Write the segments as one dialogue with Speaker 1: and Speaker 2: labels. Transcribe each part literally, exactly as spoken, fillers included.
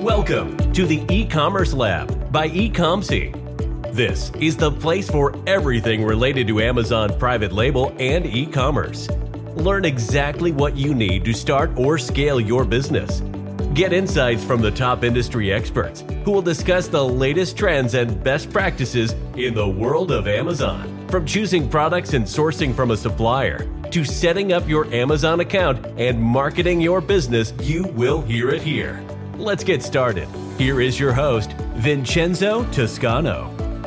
Speaker 1: Welcome to the E-Commerce Lab by Ecomcy. This is the place for everything related to Amazon private label and e-commerce. Learn exactly what you need to start or scale your business. Get insights from the top industry experts who will discuss the latest trends and best practices in the world of Amazon. From choosing products and sourcing from a supplier to setting up your Amazon account and marketing your business, you will hear it here. Let's get started. Here is your host, Vincenzo Toscano.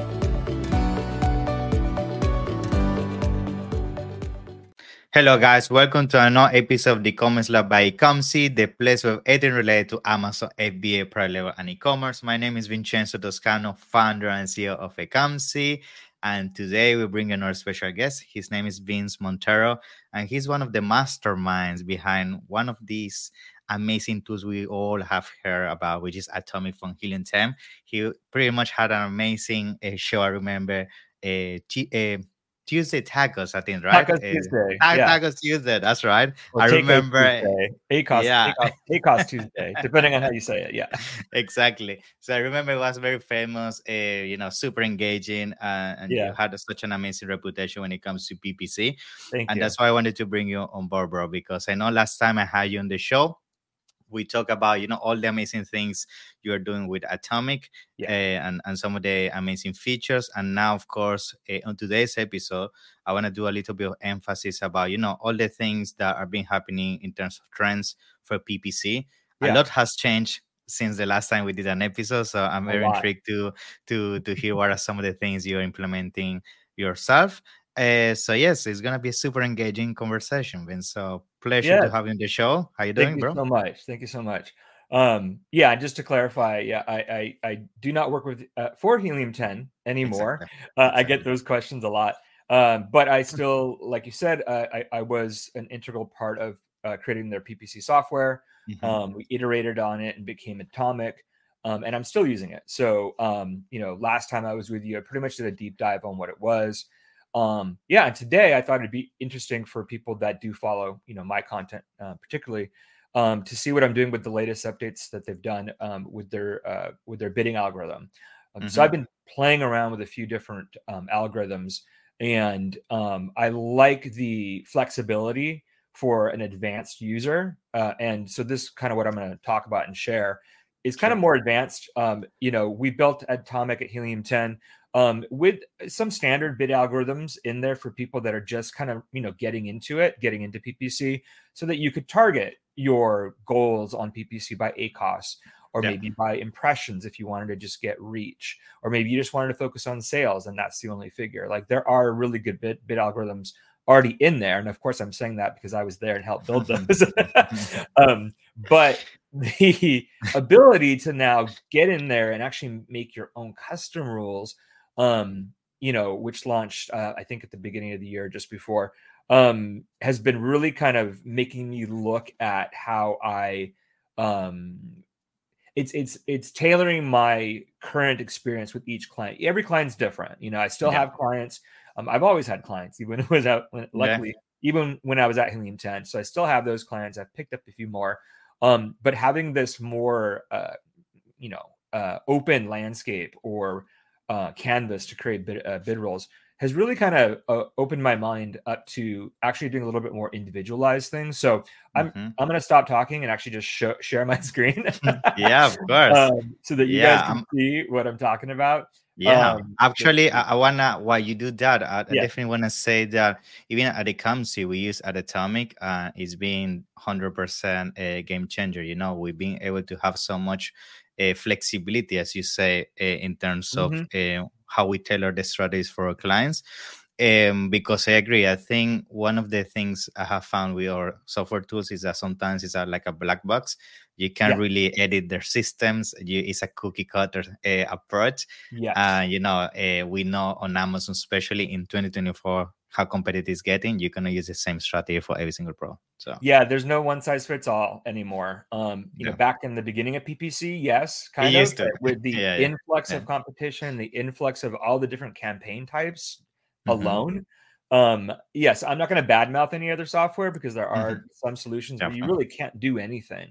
Speaker 2: Hello guys, welcome to another episode of the E-Commerce Lab by Ecomcy, the place with everything related to Amazon F B A, private label, and e-commerce. My name is Vincenzo Toscano, founder and C E O of Ecomcy, and today we bring another special guest. His name is Vince Montero, and he's one of the masterminds behind one of these amazing tools we all have heard about, which is Atomic from Helium ten. He pretty much had an amazing uh, show. I remember uh, t- uh, Tuesday Tacos, I think, right?
Speaker 3: Tacos
Speaker 2: uh,
Speaker 3: Tuesday.
Speaker 2: Ta-
Speaker 3: yeah.
Speaker 2: Tacos Tuesday, that's right.
Speaker 3: Or
Speaker 2: I
Speaker 3: Tacos
Speaker 2: remember.
Speaker 3: Tuesday. ACOS,
Speaker 2: Yeah.
Speaker 3: ACOS, ACOS Tuesday, depending on how you say it. Yeah.
Speaker 2: Exactly. So I remember it was very famous, uh, you know, super engaging, uh, and
Speaker 3: Yeah.
Speaker 2: you had a, such an amazing reputation when it comes to P P C.
Speaker 3: Thank
Speaker 2: and
Speaker 3: you.
Speaker 2: that's why I wanted to bring you on board, bro, because I know last time I had you on the show, we talk about, you know, all the amazing things you are doing with Atomic,
Speaker 3: Yeah.
Speaker 2: uh, and, and some of the amazing features. And now, of course, uh, on today's episode, I want to do a little bit of emphasis about, you know, all the things that are been happening in terms of trends for P P C.
Speaker 3: Yeah.
Speaker 2: A lot has changed since the last time we did an episode. So I'm
Speaker 3: A
Speaker 2: very
Speaker 3: lot.
Speaker 2: intrigued to, to, to hear what are some of the things you're implementing yourself. Uh, so yes, it's gonna be a super engaging conversation, Vince. So pleasure
Speaker 3: Yeah.
Speaker 2: to have you on the show. How you doing,
Speaker 3: Thank you
Speaker 2: bro?
Speaker 3: so much. Thank you so much. Um, yeah, and just to clarify, yeah, I I, I do not work with uh, for Helium ten anymore.
Speaker 2: Exactly.
Speaker 3: Uh, I get
Speaker 2: Exactly.
Speaker 3: those questions a lot, um, but I still, like you said, uh, I I was an integral part of uh, creating their P P C software.
Speaker 2: Mhm.
Speaker 3: Um, we iterated on it and became Atomic, um, and I'm still using it. So, um, you know, last time I was with you, I pretty much did a deep dive on what it was. Um, yeah, and today I thought it'd be interesting for people that do follow, you know, my content, uh, particularly, um, to see what I'm doing with the latest updates that they've done um, with their uh, with their bidding algorithm. Um, So
Speaker 2: Mhm.
Speaker 3: I've been playing around with a few different um, algorithms, and um, I like the flexibility for an advanced user. Uh, and so this is kind of what I'm going to talk about and share is kind
Speaker 2: Sure.
Speaker 3: of more advanced. Um, you know, we built Atomic at Helium ten. Um, with some standard bid algorithms in there for people that are just kind of, you know, getting into it, getting into P P C, so that you could target your goals on P P C by A C O S, or
Speaker 2: Yeah.
Speaker 3: maybe by impressions if you wanted to just get reach, or maybe you just wanted to focus on sales and that's the only figure. Like there are really good bid, bid algorithms already in there. And of course, I'm saying that because I was there and helped build them. um, but the ability to now get in there and actually make your own custom rules, um, you know, which launched, uh, I think at the beginning of the year, just before, um, has been really kind of making me look at how I, um, it's, it's, it's tailoring my current experience with each client. Every client's different. You know, I still
Speaker 2: Yeah.
Speaker 3: have clients. Um, I've always had clients, even when I was out, when,
Speaker 2: Yeah.
Speaker 3: luckily, even when I was at Helium ten. So I still have those clients. I've picked up a few more. Um, but having this more, uh, you know, uh, open landscape or uh, canvas to create bid, uh, bid rolls has really kind of uh, opened my mind up to actually doing a little bit more individualized things. So I'm
Speaker 2: Mhm.
Speaker 3: I'm going to stop talking and actually just show, share my screen.
Speaker 2: Yeah, of course.
Speaker 3: um, so that you
Speaker 2: Yeah,
Speaker 3: guys can
Speaker 2: um,
Speaker 3: see what I'm talking about.
Speaker 2: yeah.
Speaker 3: Um,
Speaker 2: Actually, I, I wanna while you do that, I, I
Speaker 3: yeah,
Speaker 2: definitely wanna say that even at Ecomcy, we use at Atomic, uh, it's been hundred percent a game changer. You know, we've been able to have so much uh, flexibility, as you say, uh, in terms of
Speaker 3: Mhm.
Speaker 2: uh, how we tailor the strategies for our clients. Um, because I agree, I think one of the things I have found with our software tools is that sometimes it's a, like a black box. You can't
Speaker 3: yeah,
Speaker 2: really edit their systems. You, it's a cookie cutter uh, approach.
Speaker 3: yes.
Speaker 2: Uh, you know, uh, we know on Amazon, especially in twenty twenty-four, how competitive it's getting. You're gonna use the same strategy for every single pro. So
Speaker 3: Yeah, there's no one size fits all anymore. Um, you know,
Speaker 2: yeah,
Speaker 3: back in the beginning of P P C, yes,
Speaker 2: it
Speaker 3: kind of,
Speaker 2: used to.
Speaker 3: but with the
Speaker 2: Yeah, yeah,
Speaker 3: influx
Speaker 2: yeah.
Speaker 3: of competition, the influx of all the different campaign types
Speaker 2: Mm-hmm.
Speaker 3: alone. Um, yes, I'm not going to badmouth any other software because there are
Speaker 2: Mm-hmm.
Speaker 3: some solutions where you
Speaker 2: Definitely.
Speaker 3: really can't do anything.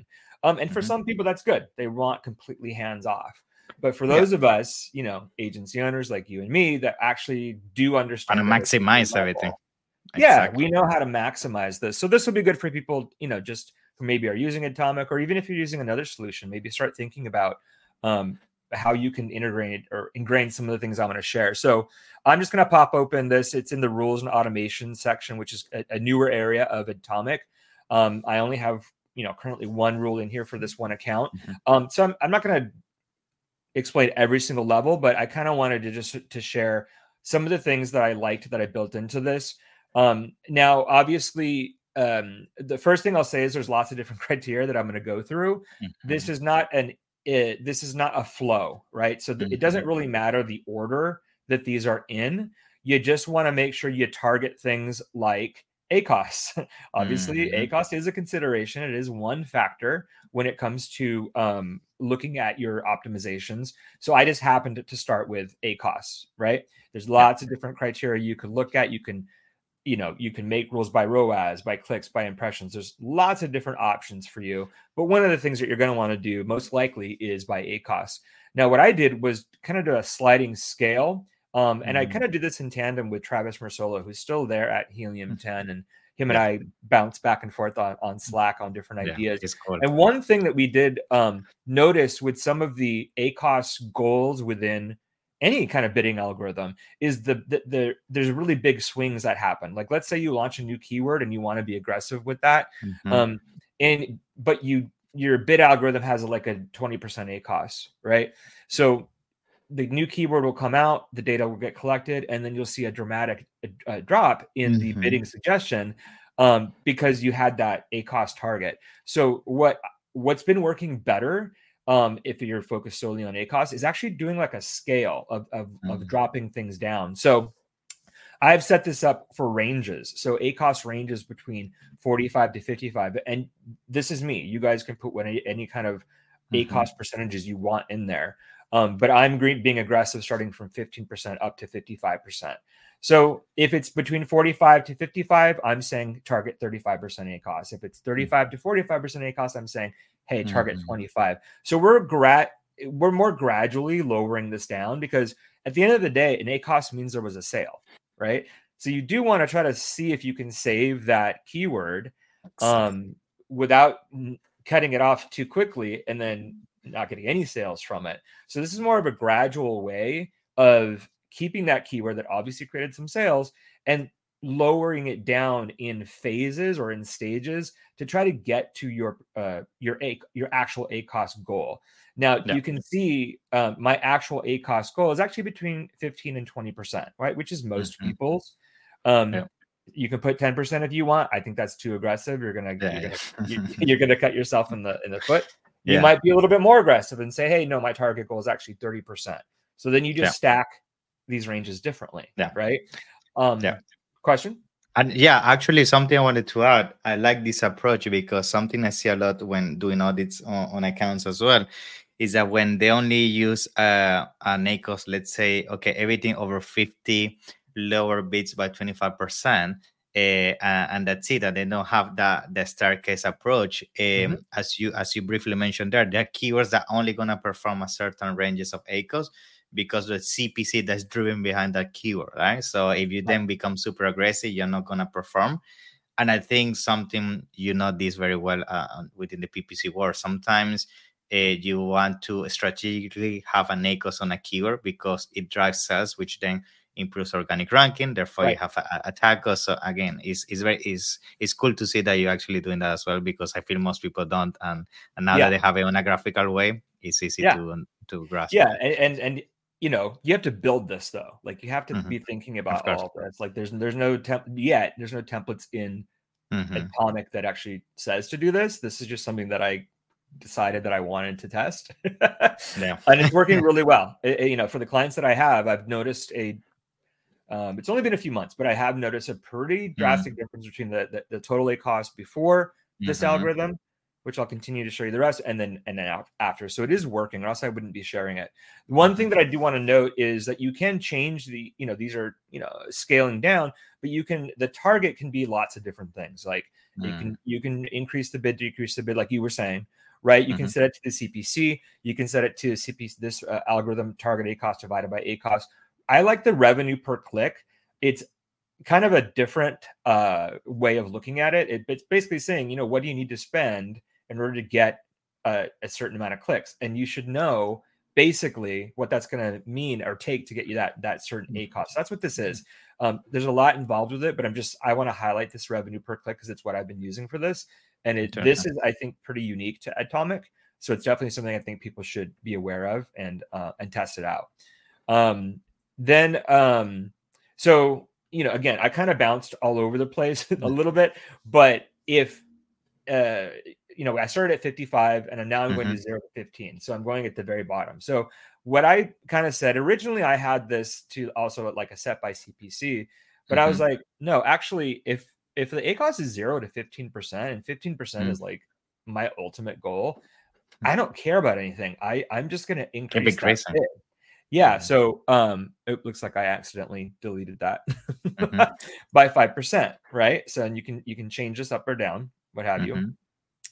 Speaker 3: Um, and for
Speaker 2: Mhm.
Speaker 3: some people, that's good. They want completely hands off. But for those
Speaker 2: Yeah.
Speaker 3: of us, you know, agency owners like you and me that actually do
Speaker 2: And
Speaker 3: understand
Speaker 2: to
Speaker 3: at a deeper
Speaker 2: maximize
Speaker 3: level,
Speaker 2: everything.
Speaker 3: yeah,
Speaker 2: Exactly.
Speaker 3: we know how to maximize this. So this will be good for people, you know, just who maybe are using Atomic, or even if you're using another solution, maybe start thinking about um, how you can integrate or ingrain some of the things I'm going to share. So I'm just going to pop open this. It's in the rules and automation section, which is a, a newer area of Atomic. Um, I only have, you know, currently one rule in here for this one account.
Speaker 2: Mhm.
Speaker 3: Um, so I'm, I'm not going to explain every single level, but I kind of wanted to just to share some of the things that I liked that I built into this. Um, now, obviously, um, the first thing I'll say is there's lots of different criteria that I'm going to go through. This
Speaker 2: Mhm.
Speaker 3: is not an it, this is not a flow, right? So th- it doesn't
Speaker 2: Mhm.
Speaker 3: really matter the order that these are in. You just want to make sure you target things like A C O S. Obviously,
Speaker 2: Mhm.
Speaker 3: A C O S is a consideration. It is one factor when it comes to um, looking at your optimizations. So I just happened to, to start with A C O S, right? There's lots of different criteria you could look at. You can, you know, you can make rules by R O A S, by clicks, by impressions. There's lots of different options for you. But one of the things that you're going to want to do most likely is by A C O S. Now, what I did was kind of do a sliding scale. Um, and I
Speaker 2: Mhm.
Speaker 3: kind of did this in tandem with Travis Mersola, who's still there at Helium ten. And him and
Speaker 2: Yeah.
Speaker 3: I bounce back and forth on, on Slack on different
Speaker 2: Yeah.
Speaker 3: ideas.
Speaker 2: It's cool.
Speaker 3: And one thing that we did um, notice with some of the A C O S goals within any kind of bidding algorithm is the, the, the there's really big swings that happen. Like, let's say you launch a new keyword and you want to be aggressive with that.
Speaker 2: Mhm.
Speaker 3: Um, and, but you, your bid algorithm has like a twenty percent A C O S, right? So the new keyword will come out, the data will get collected, and then you'll see a dramatic uh, drop in the
Speaker 2: Mhm.
Speaker 3: bidding suggestion um, because you had that A C O S target. So what what's been working better, um, if you're focused solely on A C O S, is actually doing like a scale of of, of
Speaker 2: Mhm.
Speaker 3: dropping things down. So I've set this up for ranges. So A C O S ranges between forty-five to fifty-five, and this is me. You guys can put any any kind of A C O S
Speaker 2: Mhm.
Speaker 3: percentages you want in there. Um, but I'm green, being aggressive, starting from fifteen percent up to fifty-five percent. So if it's between forty-five to fifty-five, I'm saying target thirty-five percent A C O S. If it's thirty-five to forty-five percent A C O S, I'm saying, hey, target
Speaker 2: Mhm.
Speaker 3: twenty-five. So we're gra- we're more gradually lowering this down because at the end of the day, an A C O S means there was a sale, right? So you do want to try to see if you can save that keyword um, without n- cutting it off too quickly and then not getting any sales from it. So this is more of a gradual way of keeping that keyword that obviously created some sales and lowering it down in phases or in stages to try to get to your uh, your a your actual A C O S goal. Now
Speaker 2: Yeah.
Speaker 3: you can see uh, my actual A C O S goal is actually between fifteen and twenty percent, right? Which is most
Speaker 2: Mhm.
Speaker 3: people's. Um,
Speaker 2: Yeah.
Speaker 3: you can put ten percent if you want. I think that's too aggressive. You're gonna
Speaker 2: Yeah.
Speaker 3: you're
Speaker 2: Yeah.
Speaker 3: gonna you- you're gonna cut yourself in the in the foot. You
Speaker 2: Yeah.
Speaker 3: might be a little bit more aggressive and say, hey, no, my target goal is actually thirty percent. So then you just
Speaker 2: Yeah.
Speaker 3: stack these ranges differently,
Speaker 2: Yeah.
Speaker 3: right?
Speaker 2: Yeah.
Speaker 3: Um, question?
Speaker 2: And yeah, actually, something I wanted to add. I like this approach because something I see a lot when doing audits on, on accounts as well is that when they only use uh, an A C O S, let's say, okay, everything over fifty, lower bids by twenty-five percent, uh, and that's it. That they don't have that the staircase approach. Um,
Speaker 3: Mhm.
Speaker 2: As you as you briefly mentioned there, there are keywords that are only gonna perform a certain ranges of A C O S because the C P C that's driven behind that keyword, right? So if you then become super aggressive, you're not gonna perform. And I think something you know this very well uh, within the P P C world. Sometimes uh, you want to strategically have an A C O S on a keyword because it drives sales, which then improves organic ranking. Therefore,
Speaker 3: Right.
Speaker 2: you have a, a tag. So again, it's it's very it's it's cool to see that you're actually doing that as well because I feel most people don't. And and now
Speaker 3: Yeah.
Speaker 2: that they have it on a graphical way, it's easy
Speaker 3: Yeah.
Speaker 2: to to grasp.
Speaker 3: Yeah, and, and and you know, you have to build this though. Like you have to
Speaker 2: Mhm.
Speaker 3: be thinking
Speaker 2: Of
Speaker 3: about
Speaker 2: course.
Speaker 3: all of this. Like there's there's no temp yet. There's no templates in
Speaker 2: Mhm.
Speaker 3: Atomic that actually says to do this. This is just something that I decided that I wanted to test,
Speaker 2: Yeah.
Speaker 3: and it's working really well. It- it- you know, for the clients that I have, I've noticed a. Um, it's only been a few months, but I have noticed a pretty drastic difference between the, the the total A cost before this
Speaker 2: Mhm.
Speaker 3: algorithm, which I'll continue to show you the rest, and then and then af- after. So it is working, or else I wouldn't be sharing it. One thing that I do want to note is that you can change the, you know, these are, you know, scaling down, but you can, the target can be lots of different things. Like it
Speaker 2: Mm.
Speaker 3: can, you can increase the bid, decrease the bid, like you were saying, right? You
Speaker 2: Mhm.
Speaker 3: can set it to the C P C. You can set it to C P C, this uh, algorithm, target A cost divided by A cost. I like the revenue per click. It's kind of a different uh, way of looking at it. it. It's basically saying, you know, what do you need to spend in order to get a, a certain amount of clicks? And you should know basically what that's going to mean or take to get you that that certain A cost. So that's what this is. Um, there's a lot involved with it, but I'm just I want to highlight this revenue per click because it's what I've been using for this, and it
Speaker 2: Sure.
Speaker 3: this is I think pretty unique to Atomic. So it's definitely something I think people should be aware of and uh, and test it out. Um, then um, so you know again I kind of bounced all over the place a little bit, but if uh, you know, I started at fifty-five and now I'm going
Speaker 2: Mhm.
Speaker 3: to zero to fifteen. So I'm going at the very bottom. So what I kind of said originally, I had this to also like a set by C P C, but I was
Speaker 2: Mhm.
Speaker 3: like, no, actually, if if the A cost is zero to fifteen percent and fifteen percent
Speaker 2: Mm.
Speaker 3: is like my ultimate goal, I don't care about anything. I I'm just going to
Speaker 2: Keep
Speaker 3: increase that
Speaker 2: increasing.
Speaker 3: bid. Yeah.
Speaker 2: Yeah.
Speaker 3: So um, it looks like I accidentally deleted that
Speaker 2: Mhm.
Speaker 3: by five percent, right? So and you can you can change this up or down, what have you.
Speaker 2: Mhm.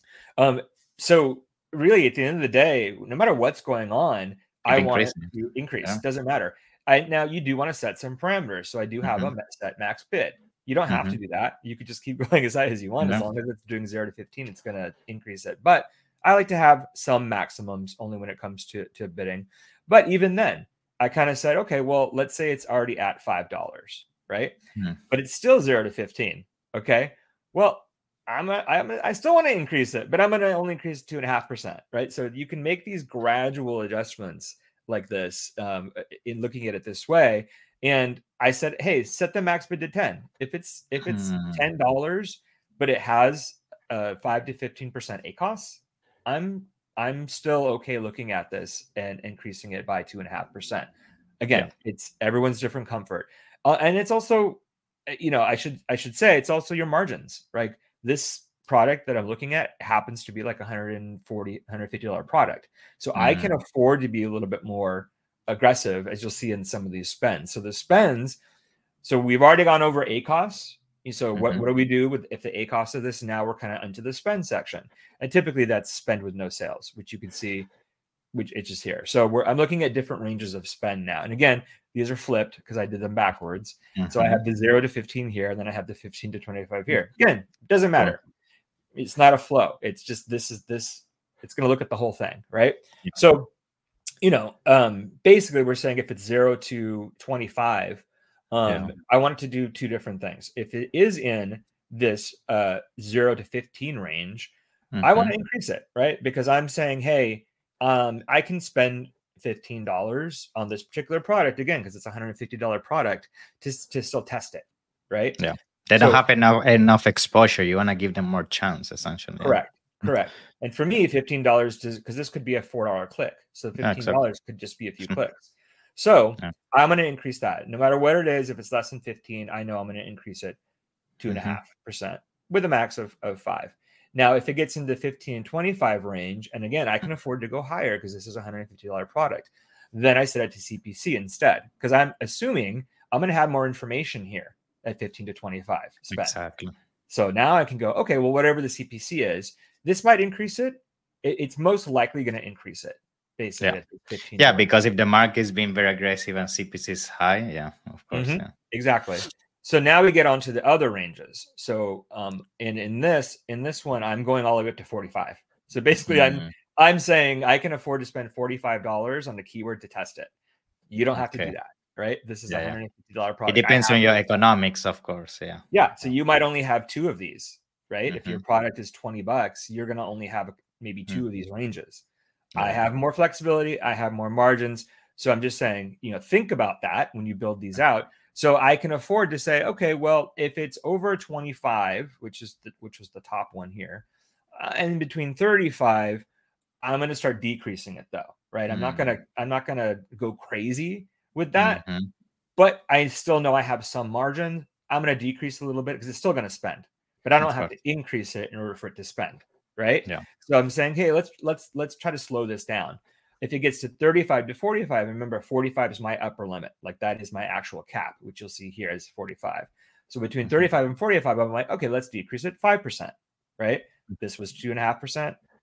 Speaker 3: Um, so really at the end of the day, no matter what's going on, I
Speaker 2: Keep
Speaker 3: want it
Speaker 2: increasing.
Speaker 3: to increase.
Speaker 2: Yeah.
Speaker 3: Doesn't matter. I now you do want to set some parameters. So I do have
Speaker 2: Mhm.
Speaker 3: a set max bid. You don't have to
Speaker 2: Mhm.
Speaker 3: do that. You could just keep going as high as you want. As
Speaker 2: Yeah.
Speaker 3: long as it's doing zero to fifteen, it's going to increase it. But I like to have some maximums only when it comes to, to bidding. But even then, I kind of said, okay, well, let's say it's already at five dollars, right?
Speaker 2: Mhm.
Speaker 3: But it's still zero to fifteen. Okay. Well, I'm a, I'm a, I still want to increase it, but I'm going to only increase two and a half percent, right? So you can make these gradual adjustments like this um, in looking at it this way. And I said, hey, set the max bid to ten. If it's if it's
Speaker 2: Hmm.
Speaker 3: ten dollars, but it has uh, five to fifteen percent A costs, I'm I'm still okay looking at this and increasing it by two and a half percent. Again,
Speaker 2: Yeah.
Speaker 3: it's everyone's different comfort, uh, and it's also, you know, I should I should say it's also your margins, right? This product that I'm looking at happens to be like a one hundred forty dollars, one hundred fifty dollars product. So I can
Speaker 2: Mhm.
Speaker 3: afford to be a little bit more aggressive, as you'll see in some of these spends. So the spends, so we've already gone over A costs. So what,
Speaker 2: Mhm.
Speaker 3: what do we do with if the A cost of this? Now we're kind of into the spend section. And typically that's spend with no sales, which you can see, which it's just here. So we're I'm looking at different ranges of spend now. And again, these are flipped because I did them backwards. So I
Speaker 2: Mhm.
Speaker 3: have the zero to fifteen here, and then I have the fifteen to twenty-five here. Again, doesn't
Speaker 2: Cool.
Speaker 3: matter. It's not a flow. It's just this is this. It's going to look at the whole thing, right?
Speaker 2: Yeah.
Speaker 3: So, you know, um, basically, we're saying if it's zero to twenty-five, um,
Speaker 2: Yeah.
Speaker 3: I want it to do two different things. If it is in this uh, zero to fifteen range, I want
Speaker 2: Mhm.
Speaker 3: to increase it, right? Because I'm saying, hey, um, I can spend fifteen dollars on this particular product again because it's a one hundred fifty dollars product to to still test it, right?
Speaker 2: Yeah. They don't
Speaker 3: So
Speaker 2: have enough enough exposure. You want to give them more chance, essentially. Yeah.
Speaker 3: correct, correct. And for me, fifteen dollars because this could be a four dollar click, so
Speaker 2: Yeah,
Speaker 3: fifteen
Speaker 2: exactly.
Speaker 3: dollars could just be a few
Speaker 2: Mhm.
Speaker 3: clicks. So
Speaker 2: Yeah.
Speaker 3: I'm going to increase that, no matter what it is. If it's less than fifteen, I know I'm going to increase it two and a
Speaker 2: Mhm.
Speaker 3: half percent with a max of of five. Now, if it gets into fifteen and twenty-five range, and again, I can afford to go higher because this is a one hundred fifty dollars product, then I set it to C P C instead because I'm assuming I'm going to have more information here at fifteen to twenty-five spend.
Speaker 2: Exactly.
Speaker 3: So now I can go, okay, well, whatever the C P C is, this might increase it. it it's most likely going to increase it, basically.
Speaker 2: Yeah.
Speaker 3: At fifteen
Speaker 2: Yeah,
Speaker 3: dollars.
Speaker 2: because if the market is being very aggressive and C P C is high, yeah, of course.
Speaker 3: Mhm.
Speaker 2: Yeah.
Speaker 3: Exactly. So now we get on to the other ranges. So um, and in this in this one, I'm going all the way up to forty-five. So basically, I'm
Speaker 2: Mm.
Speaker 3: I'm saying I can afford to spend forty-five dollars on the keyword to test it. You don't have to do
Speaker 2: Okay.
Speaker 3: that, right? This is a
Speaker 2: Yeah, yeah.
Speaker 3: one hundred fifty dollars
Speaker 2: It
Speaker 3: product. I
Speaker 2: depends
Speaker 3: have
Speaker 2: on your
Speaker 3: to-
Speaker 2: economics, of course. Yeah.
Speaker 3: yeah. So you might only have two of these, right? If your
Speaker 2: Mhm.
Speaker 3: product is twenty bucks, you're going to only have maybe two
Speaker 2: Mm.
Speaker 3: of these ranges. I
Speaker 2: Yeah.
Speaker 3: have more flexibility. I have more margins. So I'm just saying, you know, think about that when you build these out. So I can afford to say, okay, well, if it's over twenty-five, which is the, which was the top one here, uh, and between thirty-five, I'm going to start decreasing it though, right? I'm not going to I'm not going to go crazy with that,
Speaker 2: Mhm.
Speaker 3: but I still know I have some margin. I'm going to decrease a little bit because it's still going to spend, but I don't
Speaker 2: Of
Speaker 3: have
Speaker 2: course.
Speaker 3: to increase it in order for it to spend, right?
Speaker 2: Yeah.
Speaker 3: So I'm saying, hey, let's let's let's try to slow this down. If it gets to thirty-five to forty-five, remember forty-five is my upper limit. Like that is my actual cap, which you'll see here is forty-five. So between
Speaker 2: Mhm.
Speaker 3: thirty-five and forty-five, I'm like, okay, let's decrease it five percent, right? This was two and a half percent.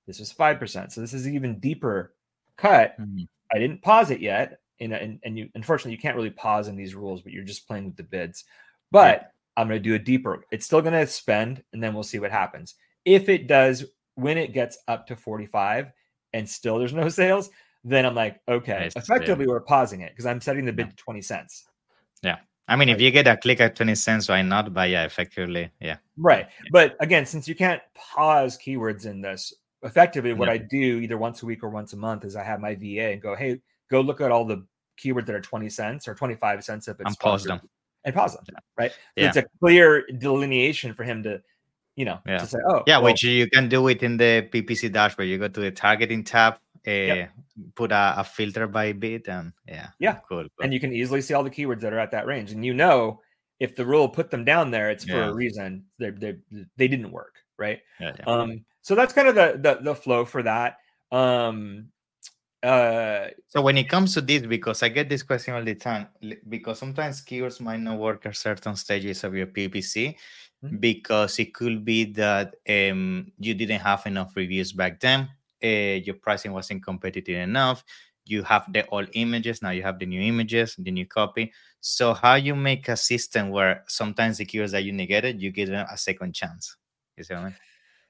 Speaker 3: This was five percent. So this is an even deeper cut. Mm-hmm. I didn't pause it yet. And, and, and you, unfortunately, you can't really pause in these rules, but you're just playing with the bids. But yeah. I'm going to do a deeper. It's still going to spend, and then we'll see what happens. If it does, when it gets up to forty-five and still there's no sales, then I'm like, okay, nice. Effectively, yeah. we're pausing it because I'm setting the bid yeah. to twenty cents.
Speaker 2: Yeah. I mean, right. if you get a click at twenty cents, why not? But yeah, effectively, yeah.
Speaker 3: Right. Yeah. But again, since you can't pause keywords in this, effectively what yeah. I do either once a week or once a month is I have my V A and go, hey, go look at all the keywords that are twenty cents or twenty-five cents if it's
Speaker 2: and pause them.
Speaker 3: And pause them,
Speaker 2: yeah.
Speaker 3: right? So
Speaker 2: yeah.
Speaker 3: it's a clear delineation for him to, you know,
Speaker 2: yeah.
Speaker 3: to say, oh.
Speaker 2: Yeah,
Speaker 3: well,
Speaker 2: which you can do it in the P P C dashboard. You go to the targeting tab, uh, yep. put a, a filter by bid, and yeah.
Speaker 3: Yeah,
Speaker 2: cool, cool.
Speaker 3: And you can easily see all the keywords that are at that range. And you know, if the rule put them down there, it's for
Speaker 2: yeah.
Speaker 3: a reason. They they they didn't work, right?
Speaker 2: Yeah, yeah.
Speaker 3: Um. So that's kind of the the, the flow for that. Um. Uh,
Speaker 2: so when it comes to this, because I get this question all the time, because sometimes keywords might not work at certain stages of your P P C, mm-hmm. because it could be that um, you didn't have enough reviews back then, uh, your pricing wasn't competitive enough, you have the old images, now you have the new images, the new copy. So how you make a system where sometimes the keywords that you negated, you give them a second chance? You see what I mean?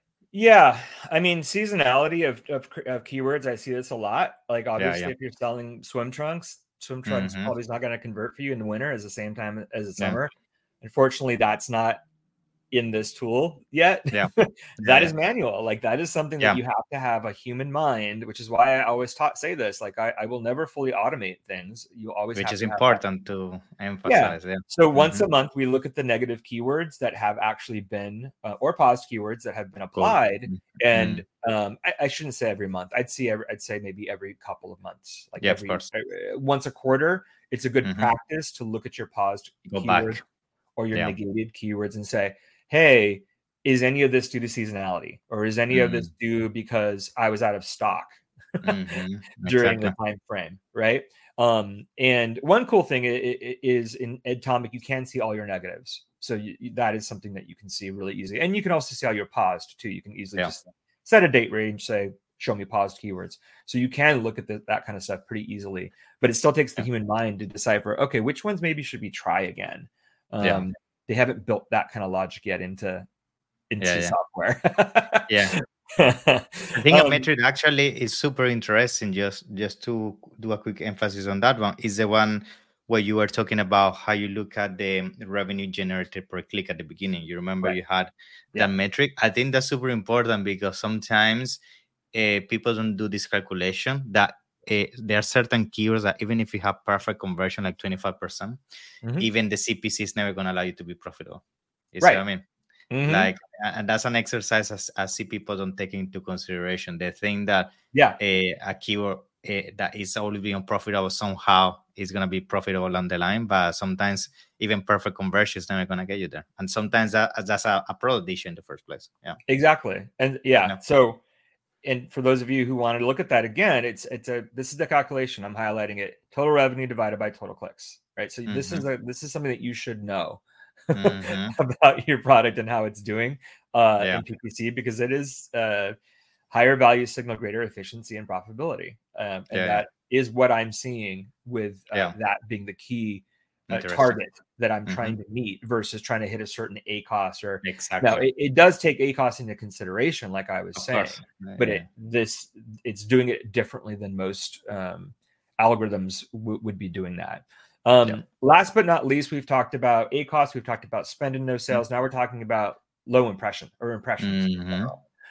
Speaker 3: Yeah, I mean, seasonality of, of, of keywords, I see this a lot. Like, obviously, yeah, yeah. if you're selling swim trunks, swim trunks mm-hmm. probably is not going to convert for you in the winter as the same time as the summer. Yeah. Unfortunately, that's not in this tool yet.
Speaker 2: Yeah,
Speaker 3: that
Speaker 2: yeah.
Speaker 3: is manual. Like, that is something that yeah. you have to have a human mind, which is why I always taught say this. Like, I, I will never fully automate things. You always
Speaker 2: which
Speaker 3: have
Speaker 2: is
Speaker 3: to
Speaker 2: important
Speaker 3: that.
Speaker 2: to emphasize. Yeah.
Speaker 3: yeah. So mm-hmm. once a month, we look at the negative keywords that have actually been uh, or paused keywords that have been applied.
Speaker 2: Mm-hmm.
Speaker 3: And um, I, I shouldn't say every month. I'd see every, I'd say maybe every couple of months. Like
Speaker 2: yeah,
Speaker 3: every,
Speaker 2: of course.
Speaker 3: Uh, once a quarter. It's a good mm-hmm. practice to look at your paused
Speaker 2: Go
Speaker 3: keywords
Speaker 2: back.
Speaker 3: or your
Speaker 2: yeah.
Speaker 3: negated keywords and say, hey, is any of this due to seasonality, or is any mm-hmm. of this due because I was out of stock
Speaker 2: mm-hmm.
Speaker 3: during
Speaker 2: exactly.
Speaker 3: the time frame, right? Um, and one cool thing is in Atomic, you can see all your negatives. So you, that is something that you can see really easy. And you can also see all your paused too. You can easily
Speaker 2: yeah.
Speaker 3: just set a date range, say, show me paused keywords. So you can look at the, that kind of stuff pretty easily, but it still takes the
Speaker 2: yeah.
Speaker 3: human mind to decipher, okay, which ones maybe should we try again? Um,
Speaker 2: yeah.
Speaker 3: They haven't built that kind of logic yet into, into
Speaker 2: yeah, yeah.
Speaker 3: software.
Speaker 2: yeah. I think
Speaker 3: um,
Speaker 2: a metric actually is super interesting. Just just to do a quick emphasis on that one is the one where you were talking about how you look at the revenue generated per click at the beginning. You remember
Speaker 3: right.
Speaker 2: you had
Speaker 3: yeah.
Speaker 2: that metric. I think that's super important because sometimes uh, people don't do this calculation that uh, there are certain keywords that even if you have perfect conversion, like twenty-five percent, mm-hmm. even the C P C is never going to allow you to be profitable. You
Speaker 3: right.
Speaker 2: see what I mean? Mm-hmm. Like, and that's an exercise as I see people don't take into consideration. They think that
Speaker 3: yeah,
Speaker 2: a, a keyword uh, that is always being unprofitable somehow is going to be profitable on the line, but sometimes even perfect conversion is never going to get you there. And sometimes that that's a, a product issue in the first place. Yeah,
Speaker 3: exactly. And yeah,
Speaker 2: yeah,
Speaker 3: so and for those of you who wanted to look at that again, it's it's a this is the calculation. I'm highlighting it: total revenue divided by total clicks. Right. So mm-hmm. this is a this is something that you should know. Mm-hmm. about your product and how it's doing uh,
Speaker 2: yeah.
Speaker 3: in P P C, because it is uh, higher value signal, greater efficiency and profitability. Um, and
Speaker 2: yeah,
Speaker 3: that yeah. is what I'm seeing with uh,
Speaker 2: yeah.
Speaker 3: that being the key uh, target that I'm mm-hmm. trying to meet versus trying to hit a certain A COS or
Speaker 2: exactly.
Speaker 3: Now it, it does take A COS into consideration, like I was
Speaker 2: of
Speaker 3: saying,
Speaker 2: yeah,
Speaker 3: but
Speaker 2: yeah.
Speaker 3: it this it's doing it differently than most um, algorithms w- would be doing that. Um, yep. Last but not least, we've talked about A COS, we've talked about spend and no sales. Mm-hmm. Now we're talking about low impression or impressions.
Speaker 2: Mm-hmm.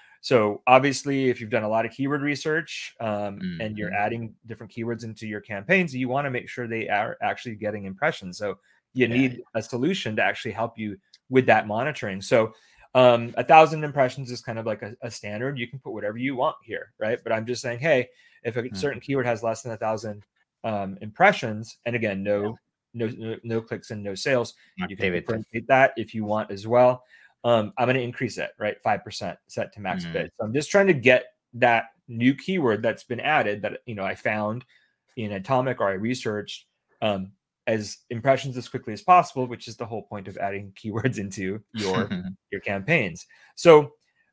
Speaker 3: So obviously, if you've done a lot of keyword research um,
Speaker 2: mm-hmm.
Speaker 3: and you're adding different keywords into your campaigns, you want to make sure they are actually getting impressions. So you
Speaker 2: yeah.
Speaker 3: need a solution to actually help you with that monitoring. So um, a thousand impressions is kind of like a, a standard. You can put whatever you want here, right? But I'm just saying, hey, if a mm-hmm. certain keyword has less than a thousand Um, impressions, and again, no, yeah. no, no, no clicks and no sales.
Speaker 2: Not
Speaker 3: you can differentiate that if you want as well. Um, I'm going to increase it, right? five percent set to max mm. bid. So I'm just trying to get that new keyword that's been added that, you know, I found in Atomic or I researched um, as impressions as quickly as possible, which is the whole point of adding keywords into your, your campaigns. So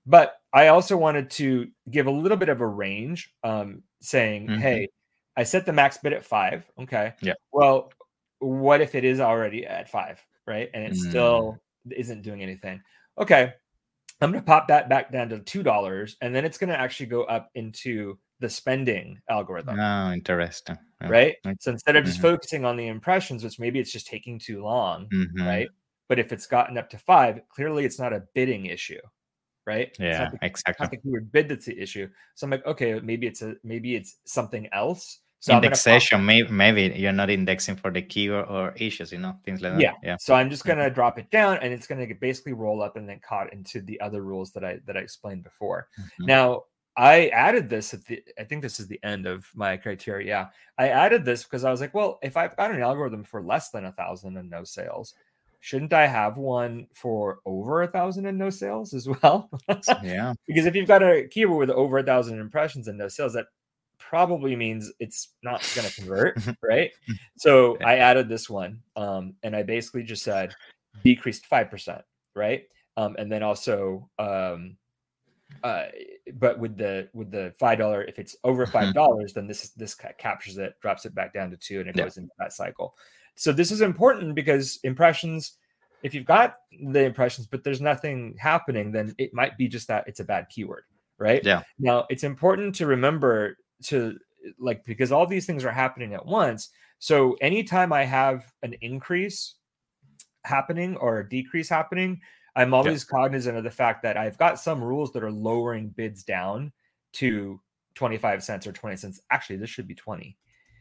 Speaker 3: But I also wanted to give a little bit of a range, um, saying,
Speaker 2: Mhm.
Speaker 3: hey, I set the max bid at five. Okay.
Speaker 2: Yeah.
Speaker 3: Well, what if it is already at five, right? And it
Speaker 2: Mm.
Speaker 3: still isn't doing anything. Okay. I'm going to pop that back down to two dollars, and then it's going to actually go up into the spending algorithm.
Speaker 2: Oh, interesting. Yeah.
Speaker 3: Right?
Speaker 2: Okay.
Speaker 3: So instead of just
Speaker 2: Mhm.
Speaker 3: focusing on the impressions, which maybe it's just taking too long,
Speaker 2: Mhm.
Speaker 3: right? But if it's gotten up to five, clearly it's not a bidding issue, right? It's
Speaker 2: Yeah,
Speaker 3: not the,
Speaker 2: exactly.
Speaker 3: not the keyword bid that's the issue. So I'm like, okay, maybe it's a maybe it's something else. So
Speaker 2: Indexation,
Speaker 3: I'm
Speaker 2: maybe maybe you're not indexing for the keyword or issues, you know, things like
Speaker 3: yeah.
Speaker 2: that. Yeah.
Speaker 3: So I'm just gonna drop it down, and it's gonna basically roll up and then caught into the other rules that I that I explained before.
Speaker 2: Mhm.
Speaker 3: Now I added this at the I think this is the end of my criteria. Yeah. I added this because I was like, well, if I've got an algorithm for less than a thousand and no sales, shouldn't I have one for over a thousand and no sales as well?
Speaker 2: Yeah.
Speaker 3: Because if you've got a keyword with over a thousand impressions and no sales, that probably means it's not going to convert, right? So
Speaker 2: Yeah.
Speaker 3: I added this one, um, and I basically just said decreased five percent, right? Um, and then also, um, uh, but with the with the five dollar, if it's over five dollars, then this this ca- captures it, drops it back down to two, and it
Speaker 2: Yeah.
Speaker 3: goes into that cycle. So this is important because impressions, if you've got the impressions but there's nothing happening, then it might be just that it's a bad keyword, right?
Speaker 2: Yeah.
Speaker 3: Now it's important to remember to like, because all these things are happening at once. So anytime I have an increase happening or a decrease happening, I'm always yeah. cognizant of the fact that I've got some rules that are lowering bids down to twenty-five cents or twenty cents. Actually, this should be twenty.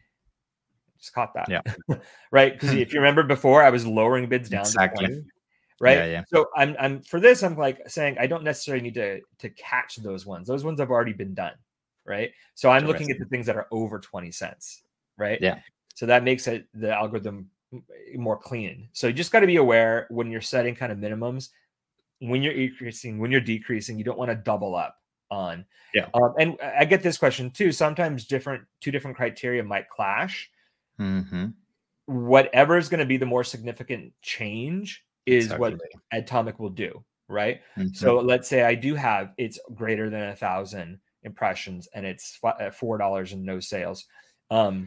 Speaker 3: Just caught that.
Speaker 2: Yeah.
Speaker 3: Right. Because if you remember before, I was lowering bids down
Speaker 2: exactly.
Speaker 3: to twenty. Right.
Speaker 2: Yeah, yeah.
Speaker 3: So I'm I'm for this, I'm like saying I don't necessarily need to to catch those ones. Those ones have already been done. Right. So I'm looking at the things that are over twenty cents. Right.
Speaker 2: Yeah.
Speaker 3: So that makes it the algorithm more clean. So you just got to be aware when you're setting kind of minimums, when you're increasing, when you're decreasing, you don't want to double up on.
Speaker 2: Yeah.
Speaker 3: Um, and I get this question too. Sometimes different two different criteria might clash.
Speaker 2: Mm-hmm.
Speaker 3: Whatever is going to be the more significant change is
Speaker 2: exactly.
Speaker 3: what Atomic will do, right?
Speaker 2: Mm-hmm.
Speaker 3: So let's say I do have it's greater than a thousand impressions and it's four dollars and no sales. Um,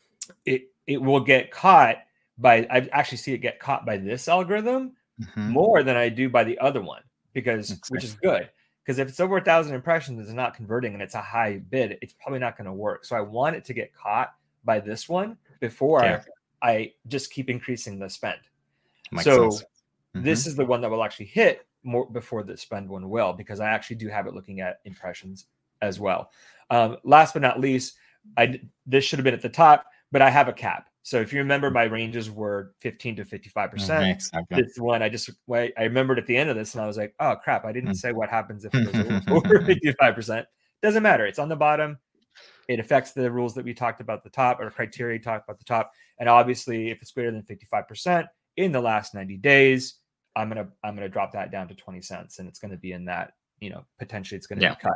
Speaker 3: it it will get caught by I actually see it get caught by this algorithm mm-hmm. more than I do by the other one because exactly. which is good because if it's over a thousand impressions it's not converting and it's a high bid, it's probably not going to work. So I want it to get caught by this one before yeah. I, I just keep increasing the spend. Makes so mm-hmm. this is the one that will actually hit more before the spend one will, because I actually do have it looking at impressions as well. Um, last but not least, I this should have been at the top, but I have a cap. So if you remember, my ranges were fifteen to fifty-five percent. Mm-hmm, exactly. This one, I just I remembered at the end of this, and I was like, "Oh crap! I didn't mm-hmm. say what happens if it goes over fifty-five percent." Doesn't matter. It's on the bottom. It affects the rules that we talked about at the top, or criteria we talked about at the top. And obviously, if it's greater than fifty-five percent in the last ninety days, I'm gonna I'm gonna drop that down to twenty cents, and it's gonna be in that. You know, potentially it's gonna yeah. be cut.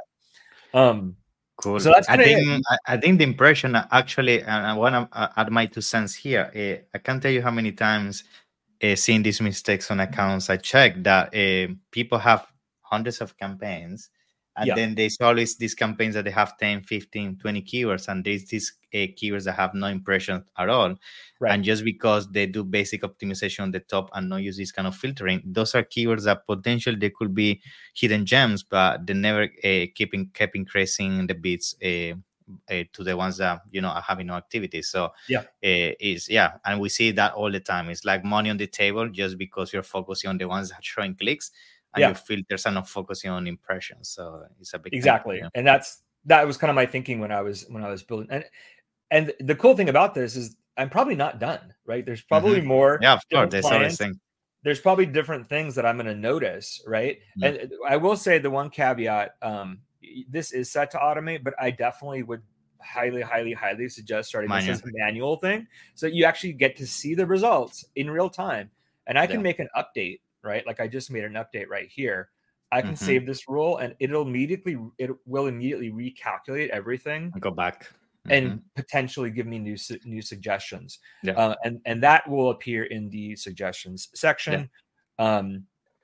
Speaker 3: Um,
Speaker 2: Cool.
Speaker 3: So that's
Speaker 2: I think I, I think the impression actually, and I want to add my two cents here. Uh, I can't tell you how many times uh, seeing these mistakes on accounts I checked that uh, people have hundreds of campaigns, and yeah. then there's always these campaigns that they have ten, fifteen, twenty keywords, and there's these uh, keywords that have no impressions at all. Right. And just because they do basic optimization on the top and not use this kind of filtering, those are keywords that potentially they could be hidden gems, but they never uh, keep, in, keep increasing the bids uh, uh, to the ones that, you know, are having no activity. So
Speaker 3: yeah,
Speaker 2: uh, is yeah, and we see that all the time. It's like money on the table just because you're focusing on the ones that are showing clicks, and yeah. your filters are not focusing on impressions. So it's a big
Speaker 3: exactly,
Speaker 2: thing, yeah.
Speaker 3: And that's that was kind of my thinking when I was when I was building. And and the cool thing about this is I'm probably not done, right? There's probably mm-hmm. more.
Speaker 2: Yeah, of course. There's always things.
Speaker 3: There's probably different things that I'm going to notice, right? Mm-hmm. And I will say the one caveat, um, this is set to automate, but I definitely would highly, highly, highly suggest starting manual. This as a manual thing, so you actually get to see the results in real time. And I can yeah. make an update, right? Like I just made an update right here. I can mm-hmm. save this rule, and it'll immediately it will immediately recalculate everything.
Speaker 2: Go back.
Speaker 3: And
Speaker 2: mm-hmm.
Speaker 3: potentially give me new new suggestions,
Speaker 2: yeah.
Speaker 3: uh, and and that will appear in the suggestions section. Yeah. Um,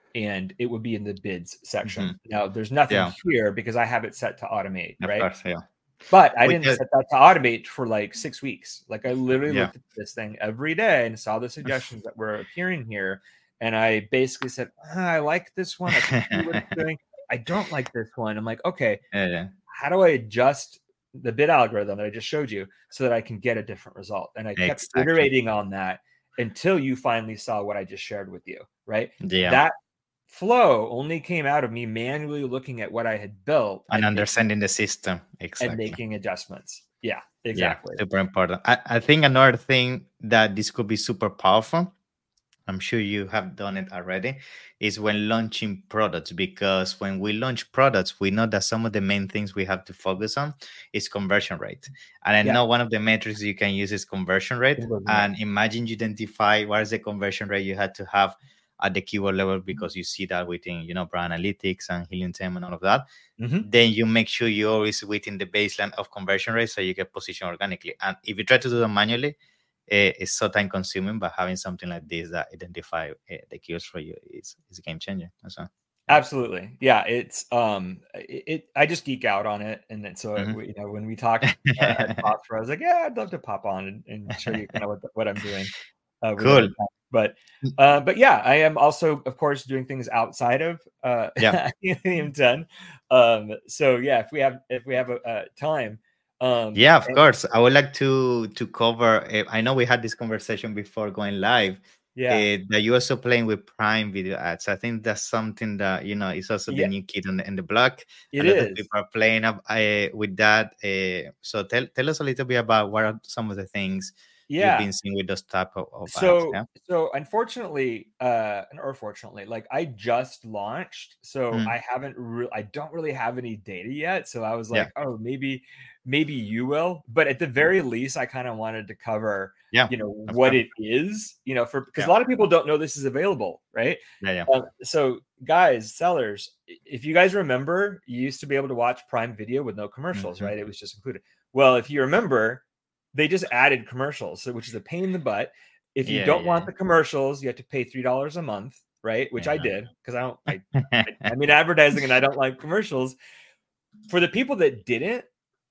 Speaker 3: and it would be in the bids section.
Speaker 2: Mm-hmm.
Speaker 3: Now there's nothing
Speaker 2: Yeah.
Speaker 3: here because I have it set to automate,
Speaker 2: Of
Speaker 3: right?
Speaker 2: course, yeah.
Speaker 3: But I
Speaker 2: We
Speaker 3: didn't
Speaker 2: could-
Speaker 3: set that to automate for like six weeks. Like I literally
Speaker 2: Yeah.
Speaker 3: looked at this thing every day and saw the suggestions that were appearing here. And I basically said, ah, I like this one. I can see what it's doing. I don't like this one. I'm like, okay,
Speaker 2: Yeah, yeah.
Speaker 3: how do I adjust the bid algorithm that I just showed you so that I can get a different result? And I kept
Speaker 2: Exactly.
Speaker 3: iterating on that until you finally saw what I just shared with you, right?
Speaker 2: Yeah.
Speaker 3: That flow only came out of me manually looking at what I had built
Speaker 2: And
Speaker 3: and
Speaker 2: understanding the system.
Speaker 3: making,
Speaker 2: Exactly.
Speaker 3: and making adjustments. Yeah, exactly.
Speaker 2: Yeah, super important. I, I think another thing that this could be super powerful, I'm sure you have done it already, is when launching products. Because when we launch products, we know that some of the main things we have to focus on is conversion rate. And I
Speaker 3: Yeah.
Speaker 2: know one of the metrics you can use is conversion rate.
Speaker 3: Conversion rate.
Speaker 2: And imagine you identify what is the conversion rate you had to have at the keyword level, because you see that within, you know, brand analytics and Helium ten and all of that.
Speaker 3: Mhm.
Speaker 2: Then you make sure you're always within the baseline of conversion rate so you get positioned organically. And if you try to do that manually, uh, it's so time consuming, but having something like this that identify uh, the keywords for you is, is a game changer. So,
Speaker 3: Absolutely. Yeah. It's, um, it, it, I just geek out on it. And then, so,
Speaker 2: Mhm.
Speaker 3: we, you know, when we talked, uh, at Phosphor, I was like, yeah, I'd love to pop on and, and show you kind of what, what I'm doing. Uh, with
Speaker 2: Cool.
Speaker 3: other clients. But, uh, but yeah, I am also, of course, doing things outside of, uh,
Speaker 2: Yeah.
Speaker 3: Helium ten. Um, so yeah, if we have, if we have a, a time, um,
Speaker 2: yeah, of
Speaker 3: and-
Speaker 2: course. I would like to to cover. Uh, I know we had this conversation before going live.
Speaker 3: yeah,
Speaker 2: Uh, that you also playing with Prime Video ads. I think that's something that, you know, is also
Speaker 3: Yeah.
Speaker 2: the new kid in the, in the block.
Speaker 3: it
Speaker 2: a lot
Speaker 3: is.
Speaker 2: of people are playing up uh, with that. Uh, so tell tell us a little bit about what are some of the things
Speaker 3: Yeah.
Speaker 2: you've been seeing with those type of, of
Speaker 3: so
Speaker 2: ads. Yeah?
Speaker 3: so unfortunately uh or fortunately, like I just launched, so
Speaker 2: Mm.
Speaker 3: I haven't really I don't really have any data yet, so I was
Speaker 2: Yeah.
Speaker 3: like, oh, maybe maybe you will, but at the very least I kind of wanted to cover,
Speaker 2: Yeah.
Speaker 3: you know,
Speaker 2: of
Speaker 3: what
Speaker 2: course.
Speaker 3: it is, you know, for because
Speaker 2: Yeah.
Speaker 3: a lot of people don't know this is available, right?
Speaker 2: Yeah, yeah.
Speaker 3: Uh, so guys, sellers, i- if you guys remember, you used to be able to watch Prime Video with no commercials,
Speaker 2: Mhm.
Speaker 3: right? It was just included. Well, if you remember, they just added commercials, so which is a pain in the butt. If you
Speaker 2: Yeah,
Speaker 3: don't want
Speaker 2: yeah.
Speaker 3: the commercials, you have to pay three dollars a month, right? Which I
Speaker 2: Yeah.
Speaker 3: did because I don't. I, I, I mean, advertising, and I don't like commercials. For the people that didn't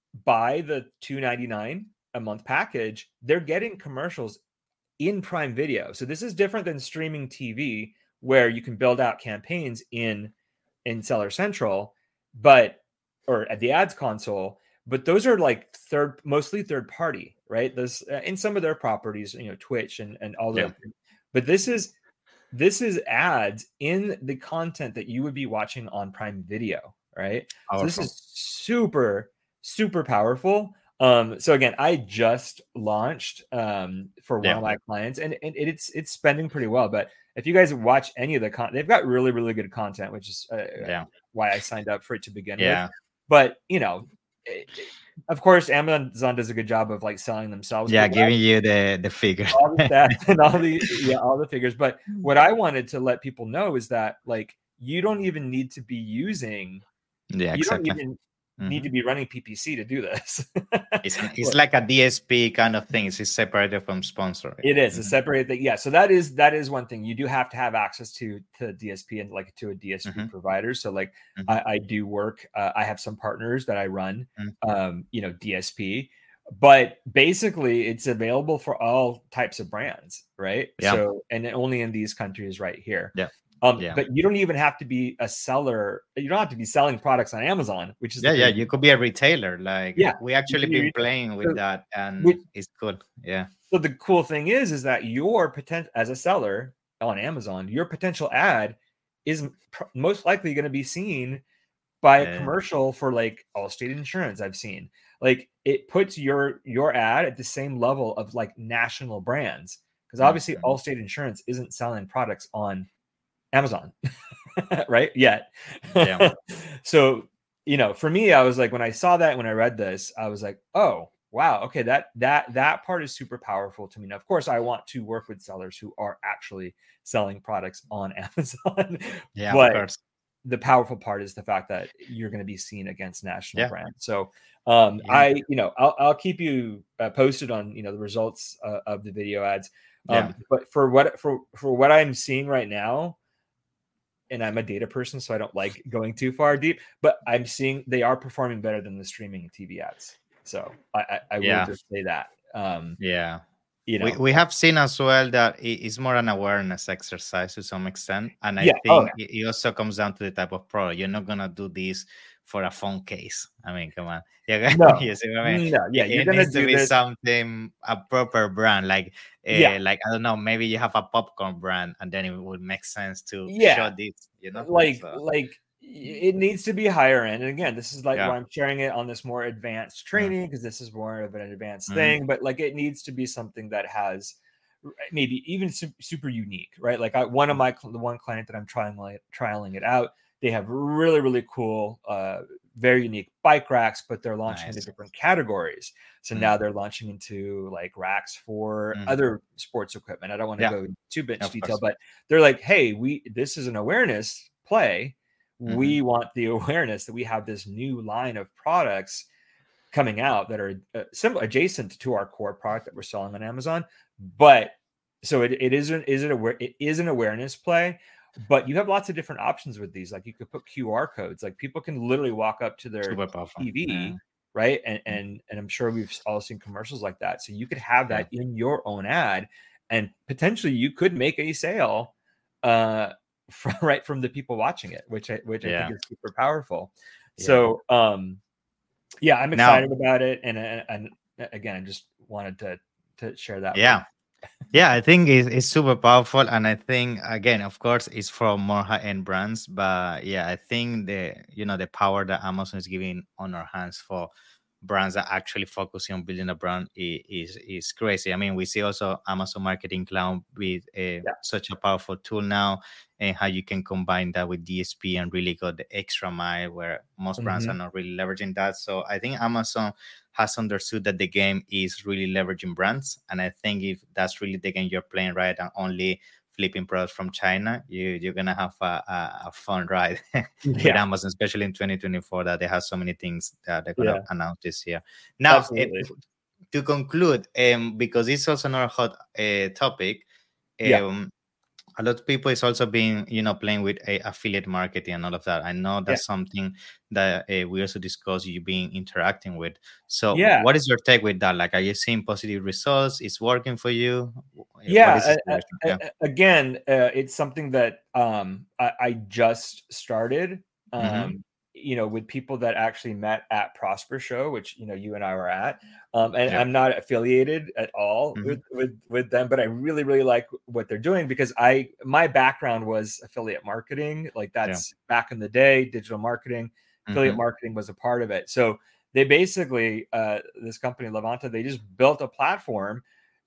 Speaker 3: buy the two ninety-nine a month package, they're getting commercials in Prime Video. So this is different than streaming T V, where you can build out campaigns in in Seller Central, but or at the ads console. But those are like third, mostly third party, right? Those uh, in some of their properties, you know, Twitch and and all
Speaker 2: Yeah.
Speaker 3: that. But this is this is ads in the content that you would be watching on Prime Video, right? So this
Speaker 2: Powerful.
Speaker 3: is super super powerful. Um, so again, I just launched um, for one
Speaker 2: Yeah.
Speaker 3: of my clients, and, and it's it's spending pretty well. But if you guys watch any of the content, they've got really really good content, which is uh,
Speaker 2: Yeah.
Speaker 3: why I signed up for it to begin with.
Speaker 2: Yeah.
Speaker 3: But you know, it- it- of course, Amazon does a good job of like selling themselves.
Speaker 2: Yeah,
Speaker 3: but what I-
Speaker 2: giving you the the figure.
Speaker 3: all the stats and all the yeah all the figures. But what I wanted to let people know is that like you don't even need to be using.
Speaker 2: Yeah,
Speaker 3: You
Speaker 2: exactly.
Speaker 3: don't even need
Speaker 2: Mhm.
Speaker 3: to be running P P C to do this.
Speaker 2: It's, it's like a D S P kind of thing. It's separated from sponsor.
Speaker 3: It is a
Speaker 2: Mhm.
Speaker 3: separate thing. Yeah. So that is that is one thing. You do have to have access to to D S P and like to a D S P
Speaker 2: Mhm.
Speaker 3: provider. So like
Speaker 2: Mhm.
Speaker 3: I, I do work. Uh, I have some partners that I run.
Speaker 2: Mhm.
Speaker 3: Um, you know, D S P, but basically it's available for all types of brands, right?
Speaker 2: Yeah.
Speaker 3: So and only in these countries right here.
Speaker 2: Yeah.
Speaker 3: Um,
Speaker 2: Yeah.
Speaker 3: but you don't even have to be a seller. You don't have to be selling products on Amazon, which is the
Speaker 2: Yeah, yeah.
Speaker 3: crazy
Speaker 2: You could be a retailer. Like,
Speaker 3: Yeah,
Speaker 2: we actually
Speaker 3: could be a
Speaker 2: been
Speaker 3: retailer.
Speaker 2: playing with
Speaker 3: So-
Speaker 2: that, and
Speaker 3: which-
Speaker 2: it's good. Yeah.
Speaker 3: So the cool thing is, is that your potential as a seller on Amazon, your potential ad is pr- most likely going to be seen by a
Speaker 2: Yeah.
Speaker 3: commercial for like Allstate Insurance. I've seen like it puts your your ad at the same level of like national brands, because obviously
Speaker 2: Mhm.
Speaker 3: Allstate Insurance isn't selling products on Amazon, right? Yet.
Speaker 2: Yeah.
Speaker 3: So you know, for me, I was like, when I saw that, when I read this, I was like, oh. Wow. Okay. That that that part is super powerful to me. Now, of course, I want to work with sellers who are actually selling products on Amazon.
Speaker 2: Yeah,
Speaker 3: but
Speaker 2: of course.
Speaker 3: the powerful part is the fact that you're going to be seen against national
Speaker 2: Yeah.
Speaker 3: brands. So, um,
Speaker 2: Yeah.
Speaker 3: I, you know, I'll, I'll keep you uh, posted on, you know, the results uh, of the video ads. Um,
Speaker 2: Yeah.
Speaker 3: But for what for for what I'm seeing right now, and I'm a data person, so I don't like going too far deep, but I'm seeing they are performing better than the streaming T V ads. So I, I, I
Speaker 2: Yeah.
Speaker 3: will just say that. Um,
Speaker 2: Yeah.
Speaker 3: you know,
Speaker 2: We, we have seen as well that it- it's more an awareness exercise to some extent. And I
Speaker 3: Yeah. Oh,
Speaker 2: think it, it also comes down to the type of product. You're not going to do this for a phone case. I mean, come on. Yeah,
Speaker 3: No.
Speaker 2: you see what I mean?
Speaker 3: no, yeah,
Speaker 2: It,
Speaker 3: you're
Speaker 2: it
Speaker 3: gonna
Speaker 2: needs to
Speaker 3: do
Speaker 2: be
Speaker 3: this.
Speaker 2: something, a proper brand. Like, uh,
Speaker 3: Yeah.
Speaker 2: like I don't know, maybe you have a popcorn brand and then it would make sense to
Speaker 3: Yeah.
Speaker 2: show this, you know?
Speaker 3: Like,
Speaker 2: So,
Speaker 3: like it needs to be higher end. And again, this is like
Speaker 2: Yeah.
Speaker 3: why I'm sharing it on this more advanced training, because this is more of an advanced
Speaker 2: Mhm.
Speaker 3: thing. But like, it needs to be something that has maybe even su- super unique, right? Like I, one of my cl- the one client that I'm trying like trialing it out, they have really really cool, uh, very unique bike racks, but they're launching into
Speaker 2: Nice.
Speaker 3: different categories. So
Speaker 2: Mm.
Speaker 3: now they're launching into like racks for
Speaker 2: Mhm.
Speaker 3: other sports equipment. I don't want to
Speaker 2: Yeah.
Speaker 3: go into too much
Speaker 2: Of
Speaker 3: detail,
Speaker 2: course.
Speaker 3: but they're like, hey, we this is an awareness play. We want the awareness that we have this new line of products coming out that are uh, similar adjacent to our core product that we're selling on Amazon. But so it, it isn't is it aware it is an awareness play, but you have lots of different options with these. Like you could put Q R codes, like people can literally walk up to their
Speaker 2: Super powerful.
Speaker 3: T V,
Speaker 2: Yeah.
Speaker 3: right? And
Speaker 2: Mm.
Speaker 3: and and I'm sure we've all seen commercials like that. So you could have
Speaker 2: Yeah.
Speaker 3: that in your own ad, and potentially you could make a sale uh from, right from the people watching it, which I which I
Speaker 2: Yeah.
Speaker 3: think is super powerful.
Speaker 2: Yeah.
Speaker 3: So um yeah, I'm
Speaker 2: Now-
Speaker 3: excited about it, and and, and again, I just wanted to to share that. with
Speaker 2: Yeah.
Speaker 3: you.
Speaker 2: Yeah, I think it's, it's super powerful. And I think, again, of course, it's for more high end brands. But yeah, I think the, you know, the power that Amazon is giving on our hands for brands that actually focusing on building a brand i- is is crazy. I mean, we see also Amazon Marketing Cloud with a,
Speaker 3: Yeah.
Speaker 2: such a powerful tool now, and how you can combine that with D S P and really go the extra mile where most brands
Speaker 3: Mhm.
Speaker 2: are not really leveraging that. So I think Amazon has understood that the game is really leveraging brands. And I think if that's really the game you're playing right and only flipping products from China, you, you're going to have a, a, a fun ride with
Speaker 3: Yeah,
Speaker 2: Amazon, especially in twenty twenty-four, that they have so many things that they're going to
Speaker 3: Yeah.
Speaker 2: announce this year. Now, it,
Speaker 3: absolutely.
Speaker 2: to conclude, um, because it's also another hot uh, topic, um,
Speaker 3: Yeah.
Speaker 2: a lot of people is also being, you know, playing with a affiliate marketing and all of that. I know that's
Speaker 3: Yeah.
Speaker 2: something that uh, we also discussed you being interacting with. So
Speaker 3: Yeah.
Speaker 2: what is your take with that? Like, are you seeing positive results? Is working for you? Uh,
Speaker 3: Yeah,
Speaker 2: What is the
Speaker 3: uh, uh,
Speaker 2: situation? Yeah.
Speaker 3: uh, again, uh, it's something that um, I, I just started. Um,
Speaker 2: Mhm.
Speaker 3: You know, with people that actually met at Prosper Show, which you know you and I were at, um, and
Speaker 2: Yeah.
Speaker 3: I'm not affiliated at all
Speaker 2: Mhm.
Speaker 3: with with with them, but I really really like what they're doing, because I my background was affiliate marketing, like that's back in the day, digital marketing, affiliate
Speaker 2: Mhm.
Speaker 3: marketing was a part of it. So they basically, uh, this company Levanta, they just built a platform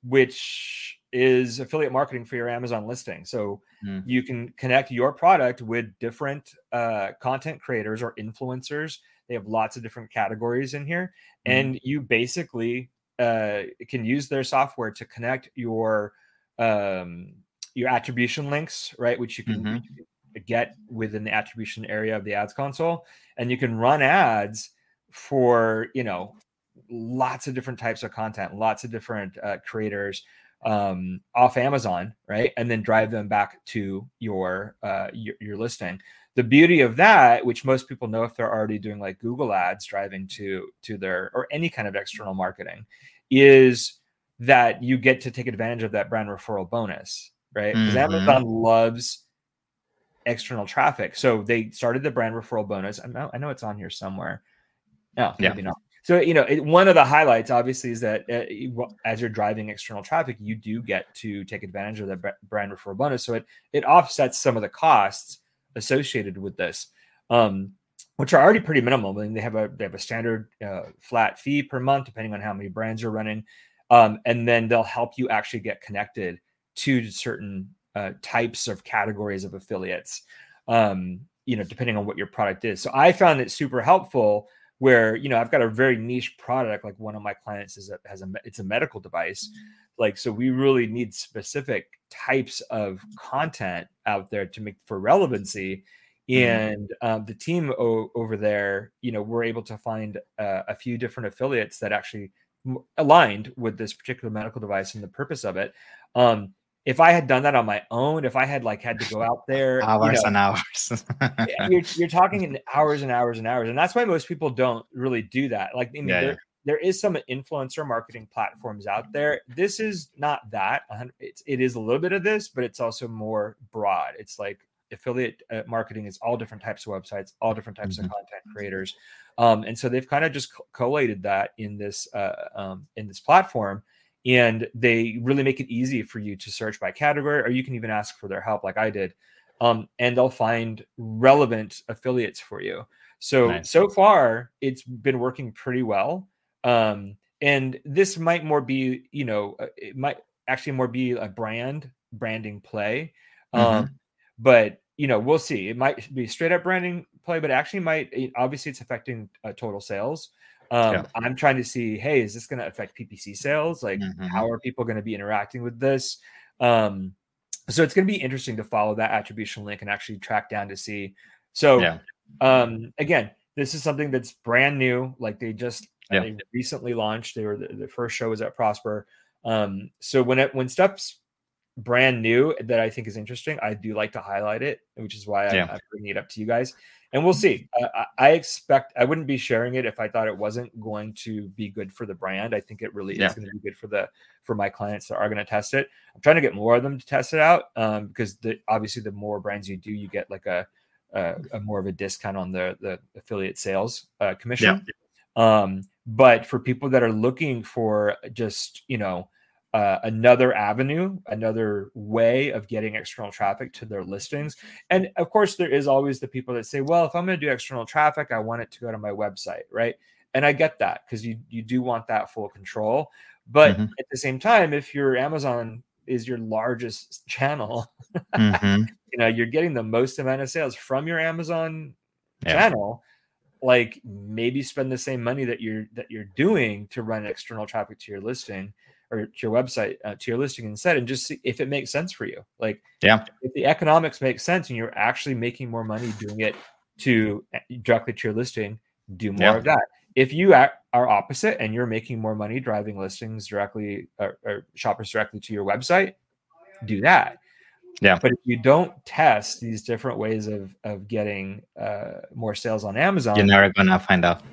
Speaker 3: which is affiliate marketing for your Amazon listing. So
Speaker 2: Mm.
Speaker 3: you can connect your product with different uh, content creators or influencers. They have lots of different categories in here,
Speaker 2: Mhm.
Speaker 3: and you basically uh, can use their software to connect your um, your attribution links, right? Which you can,
Speaker 2: Mhm.
Speaker 3: which you can get within the attribution area of the ads console, and you can run ads for you know lots of different types of content, lots of different uh, creators um, off Amazon, right? And then drive them back to your, uh, your your listing. The beauty of that, which most people know if they're already doing like Google ads driving to to their or any kind of external marketing, is that you get to take advantage of that brand referral bonus, right? Because
Speaker 2: Mhm.
Speaker 3: Amazon loves external traffic. So they started the brand referral bonus. I know, I know it's on here somewhere. No,
Speaker 2: Yeah.
Speaker 3: maybe not. So, you know, it, one of the highlights, obviously, is that uh, you- as you're driving external traffic, you do get to take advantage of the br- brand referral bonus. So it it offsets some of the costs associated with this, um, which are already pretty minimal. I mean, they have a they have a standard uh, flat fee per month, depending on how many brands you're running, um, and then they'll help you actually get connected to certain uh, types of categories of affiliates, um, you know, depending on what your product is. So I found it super helpful, where you know I've got a very niche product. Like one of my clients is a, has a it's a medical device, like so we really need specific types of content out there to make for relevancy.
Speaker 2: Mhm.
Speaker 3: And um, the team o- over there, you know, we're able to find uh, a few different affiliates that actually m- aligned with this particular medical device and the purpose of it. Um, if I had done that on my own, if I had like had to go out there,
Speaker 2: hours
Speaker 3: you know,
Speaker 2: and hours,
Speaker 3: you're you're talking in hours and hours and hours, and that's why most people don't really do that. Like, I mean,
Speaker 2: yeah,
Speaker 3: there
Speaker 2: yeah.
Speaker 3: there is some influencer marketing platforms out there. This is not that. It's it is a little bit of this, but it's also more broad. It's like affiliate uh, marketing is all different types of websites, all different types
Speaker 2: Mhm.
Speaker 3: of content creators, um, and so they've kind of just co- collated that in this uh, um, in this platform. And they really make it easy for you to search by category, or you can even ask for their help like I did. Um, and they'll find relevant affiliates for you. So,
Speaker 2: Nice.
Speaker 3: so far it's been working pretty well. Um, and this might more be, you know, uh, it might actually more be a brand branding play. Um,
Speaker 2: Mhm.
Speaker 3: but you know, we'll see. It might be straight up branding play, but actually might, it- obviously it's affecting uh, total sales. Um,
Speaker 2: Yeah.
Speaker 3: I'm trying to see, hey, is this going to affect P P C sales? Like,
Speaker 2: Mhm.
Speaker 3: how are people going to be interacting with this? Um, so it's going to be interesting to follow that attribution link and actually track down to see. So,
Speaker 2: Yeah.
Speaker 3: um, again, this is something that's brand new. Like they just uh,
Speaker 2: Yeah.
Speaker 3: they recently launched. They were the, the first show was at Prosper. Um, so when it when stuff's brand new that I think is interesting, I do like to highlight it, which is why I'm,
Speaker 2: Yeah.
Speaker 3: I'm bringing it up to you guys. And we'll see. Uh, I I expect I wouldn't be sharing it if I thought it wasn't going to be good for the brand. I think it really
Speaker 2: Yeah.
Speaker 3: is going to be good for the for my clients that are going to test it. I'm trying to get more of them to test it out um, because the, obviously the more brands you do, you get like a a, a more of a discount on the the affiliate sales uh, commission. Um, but for people that are looking for just you know uh, another avenue, another way of getting external traffic to their listings. And of course, there is always the people that say, well, if I'm going to do external traffic, I want it to go to my website, right? And I get that because you, you do want that full control. But
Speaker 2: Mhm.
Speaker 3: at the same time, if your Amazon is your largest channel,
Speaker 2: Mhm.
Speaker 3: you know, you're getting the most amount of sales from your Amazon
Speaker 2: Yeah.
Speaker 3: channel, like maybe spend the same money that you're that you're doing to run external traffic to your listing or to your website uh, to your listing instead, and just see if it makes sense for you. Like
Speaker 2: Yeah.
Speaker 3: if the economics make sense and you're actually making more money doing it to directly to your listing, do more
Speaker 2: Yeah.
Speaker 3: of that. If you are opposite and you're making more money driving listings directly or, or shoppers directly to your website, do that.
Speaker 2: Yeah.
Speaker 3: But if you don't test these different ways of of getting uh, more sales on Amazon,
Speaker 2: You're never gonna find out.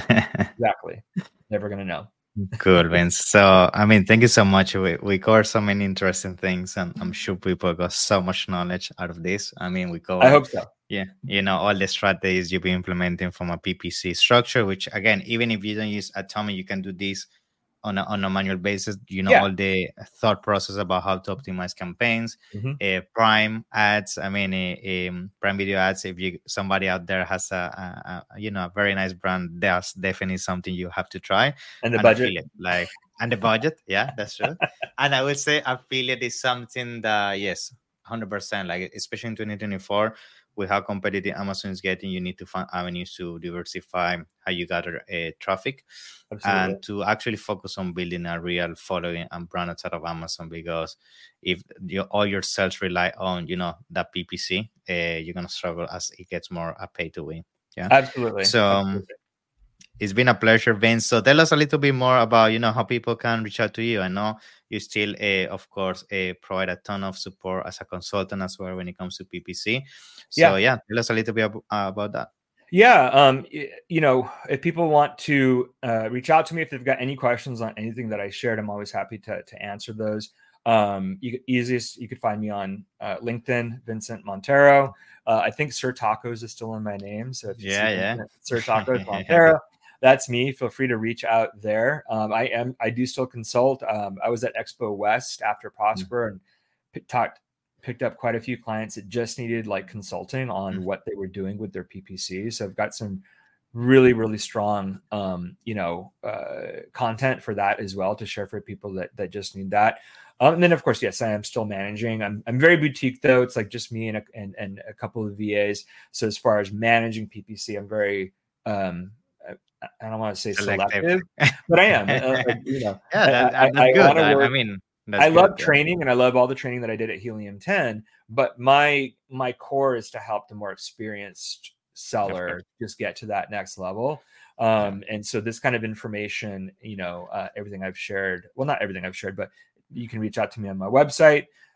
Speaker 3: exactly, never gonna know.
Speaker 2: Cool, Vince. So, I mean, thank you so much. We, we covered so many interesting things, and I'm sure people got so much knowledge out of this. I mean, we
Speaker 3: I
Speaker 2: covered,
Speaker 3: hope so.
Speaker 2: yeah, you know, all the strategies you'll be implementing from a P P C structure, which, again, even if you don't use Atomic, you can do this on a, on a manual basis. You know,
Speaker 3: Yeah.
Speaker 2: all the thought process about how to optimize campaigns,
Speaker 3: Mhm.
Speaker 2: uh, Prime ads. I mean, uh, um, Prime Video ads. If you somebody out there has a, a, a you know a very nice brand, that's definitely something you have to try.
Speaker 3: And the
Speaker 2: And
Speaker 3: budget.
Speaker 2: affiliate, like and the budget, yeah, that's true. And I would say affiliate is something that yes, one hundred percent. Like especially in twenty twenty-four, with how competitive Amazon is getting, you need to find avenues to diversify how you gather uh, traffic.
Speaker 3: Absolutely.
Speaker 2: And to actually focus on building a real following and brand outside of Amazon, because if your, all your sales rely on you know that P P C, uh, you're gonna struggle as it gets more a pay to win. Yeah.
Speaker 3: Absolutely.
Speaker 2: So um,
Speaker 3: Absolutely.
Speaker 2: it's been a pleasure, Vince. So tell us a little bit more about you know how people can reach out to you. I know you still, uh, of course, uh, provide a ton of support as a consultant as well when it comes to P P C. So
Speaker 3: Yeah.
Speaker 2: yeah, tell us a little bit ab- uh, about that.
Speaker 3: Yeah, um, y- you know, if people want to uh, reach out to me if they've got any questions on anything that I shared, I'm always happy to to answer those. Um, you could, easiest you could find me on uh, LinkedIn, Vincent Montero. Uh, I think Sir Tacos is still in my name, so if you
Speaker 2: Yeah,
Speaker 3: see
Speaker 2: yeah.
Speaker 3: Vincent, Sir Tacos Montero, that's me. Feel free to reach out there. Um, I am I do still consult. Um, I was at Expo West after Prosper and p- talked picked up quite a few clients that just needed like consulting on
Speaker 2: Mm.
Speaker 3: what they were doing with their P P C. So I've got some really, really strong, um, you know, uh, content for that as well to share for people that, that just need that. Um, and then of course, yes, I am still managing. I'm, I'm very boutique though. It's like just me and a, and, and a couple of V As. So as far as managing P P C, I'm very, um, I, I don't want to say
Speaker 2: Selective.
Speaker 3: selective, but I am, uh, uh, you know,
Speaker 2: Yeah, that,
Speaker 3: I,
Speaker 2: that's
Speaker 3: I, I
Speaker 2: good.
Speaker 3: want to
Speaker 2: I,
Speaker 3: work.
Speaker 2: I mean, that's
Speaker 3: I love
Speaker 2: good, yeah.
Speaker 3: training and I love all the training that I did at Helium ten, but my my core is to help the more experienced seller just get to that next level. Um, and so this kind of information, you know, uh, everything I've shared, well, not everything I've shared, but you can reach out to me on my website.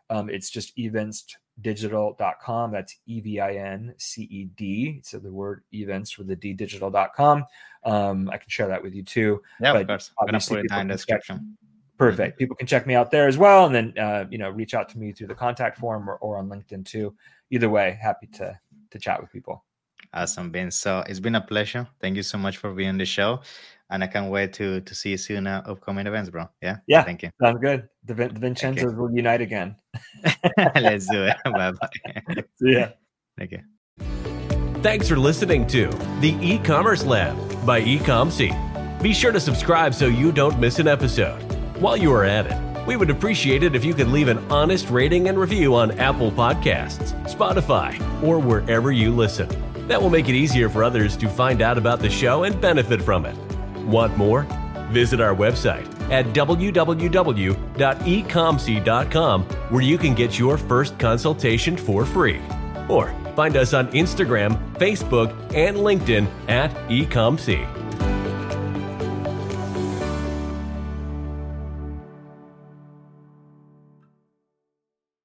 Speaker 3: Um, it's just evinced digital dot com. That's E V I N C E D. So the word evinced with the D digital dot com. Um, I can share that with you too.
Speaker 2: Yeah,
Speaker 3: but
Speaker 2: of course. I'm going to put it down in the description.
Speaker 3: Check, perfect. Mm-hmm. People can check me out there as well. And then, uh, you know, reach out to me through the contact form or, or on LinkedIn too. Either way, happy to, to chat with people.
Speaker 2: Awesome, Vince. So it's been a pleasure. Thank you so much for being on the show. And I can't wait to to see you soon at upcoming events, bro. Yeah?
Speaker 3: Yeah.
Speaker 2: Thank you.
Speaker 3: Sounds good. The, Vin- the Vincenzos will unite again.
Speaker 2: Let's do it. Bye-bye.
Speaker 3: See ya.
Speaker 2: Thank you.
Speaker 1: Thanks for listening to the E-Commerce Lab by Ecomcy. Be sure to subscribe so you don't miss an episode. While you are at it, we would appreciate it if you could leave an honest rating and review on Apple Podcasts, Spotify, or wherever you listen. That will make it easier for others to find out about the show and benefit from it. Want more? Visit our website at w w w dot ecomcy dot com, where you can get your first consultation for free. Or find us on Instagram, Facebook, and LinkedIn at Ecomcy.